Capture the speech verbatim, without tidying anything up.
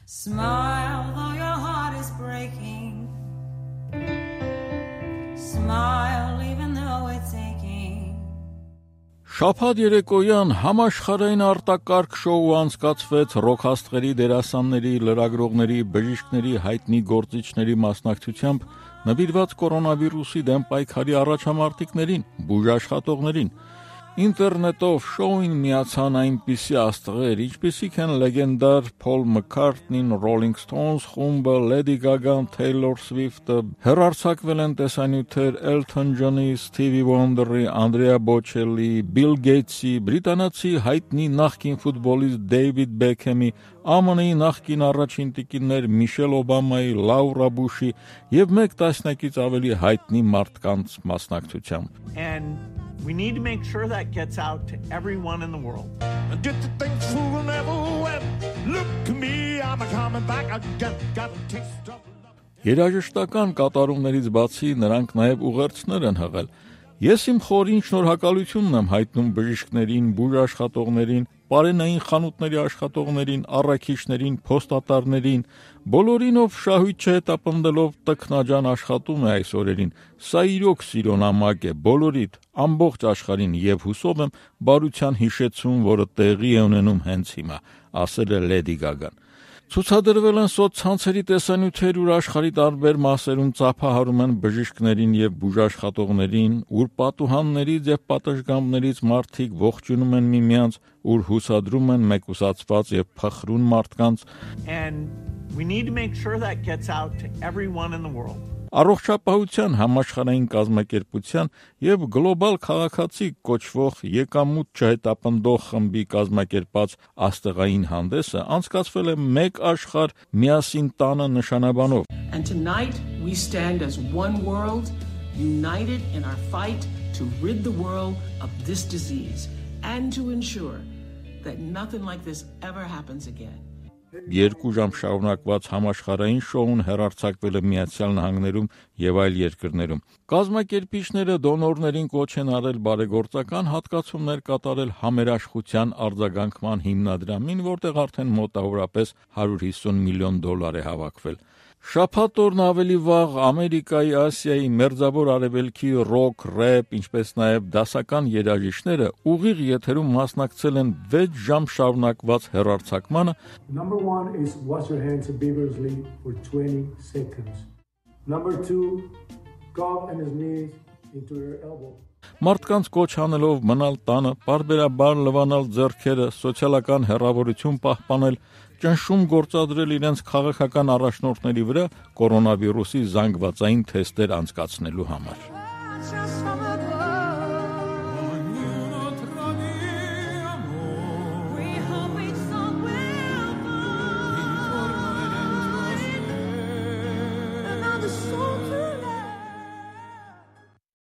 Smile though your heart is breaking. Smile even though it's aching. Շաբաթ երեկոյան համաշխարհային արտակարգ շոու անցկացվեց ռոք-աստղերի, դերասանների, լրագրողների, բժիշկների, հայտնի գործիչների մասնակցությամբ նվիրված կորոնավիրուսի դեմ պայքարի առաջամարտիկներին, բուժաշխատողներին։ Ինտերնետով շոուին միացան այնպիսի աստղեր, ինչպիսիք են լեգենդար Փոլ Մաքքարթնին, Rolling Stones խումբը, Lady Gaga-ն, Taylor Swift-ը, հեռարձակվել են տեսանյութեր Elton John-ի, Stevie Wonder-ի, Andrea Bocelli, Bill Gates-ի, բրիտանացի հայտնի նախկին ֆուտբոլիստ David Beckham-ի, ԱՄՆ-ի նախկին առաջին տիկիններ Միշել Օբամայի, Լաուրա Բուշի եւ մեկ տասնյակից ավելի հայտնի մարդկանց մասնակցությամբ։ And we need to make sure that gets out to everyone in the world. Get the things fool never went. Look at me, I'm coming back again. Got a taste of love. Երաժշտական կատարումներից բացի նրանք նաև ուղերձներ են հղել։ Ես իմ խորին շնորհակալությունն եմ հայտնում բժիշկներին, բուժաշխատողներին, պարենային խանութների աշխատողներին, առաքիչներին, փոստատարներին, բոլորին, ով շահույթ չհետապնդելով տքնաջան աշխատում է այս օրերին։ Սա իրոք սիրո նամակ է բոլորիդ, ամբողջ աշխարհին եւ հուսով եմ բարության հիշեցում, որը տեղի է ունենում հենց հիմա, ասել է Lady Gaga-ն։ Ցուցադրվել են սոցցանցերի տեսանյութեր, ուր աշխարհի տարբեր մասերում ծափահարում են բժիշկներին եւ բուժաշխատողներին, ուր պատուհաններից եւ պատշգամբներից մարդիկ ողջունում են միմյանց, ուր հուսադրում են մեկուսացված եւ փխրուն մարդկանց։ And we need to make sure that gets out to everyone in the world. Առողջապահության համաշխարհային կազմակերպության եւ գլոբալ քաղաքացի կոչվող եկամուտ չհետապնդող խմբի կազմակերպած աստղային հանդեսը անցկացվել է մեկ աշխարհ միասին տանը նշանաբանով։ And tonight we stand as one world, united in our fight to rid the world of this disease and to ensure that nothing like this ever happens again. Երկու ժամ շարունակված համաշխարհային շոուն հեռարձակվել է Միացյալ Նահանգներում եւ այլ երկրներում։ Կազմակերպիչները դոնորներին կոչ են արել բարեգործական հատկացումներ կատարել համերաշխության արձագանքման հիմնադրամին, որտեղ արդեն մոտավորապես հարյուր հիսուն միլիոն դոլար է հավաքվել։ Շաբաթ օրն ավելի վաղ Ամերիկայի, Ասիայի, Մերձավոր Արևելքի ռոք, ռեփ, ինչպես նաև դասական երաժիշտները ուղիղ եթերում մասնակցել են վեց ժամ շարունակված հեռարձակմանը։ Number one is wash your hands vigorously for twenty seconds. Number two, go on his knees into your elbow. Մարդկանց կոչ անելով մնալ տանը, պարբերաբար լվանալ ձեռքերը, սոցիալական հեռավորություն պահպանել, ճնշում գործադրել իրենց քաղաքական առաջնորդների վրա կորոնավիրուսի զանգվածային թեստեր անցկացնելու համար։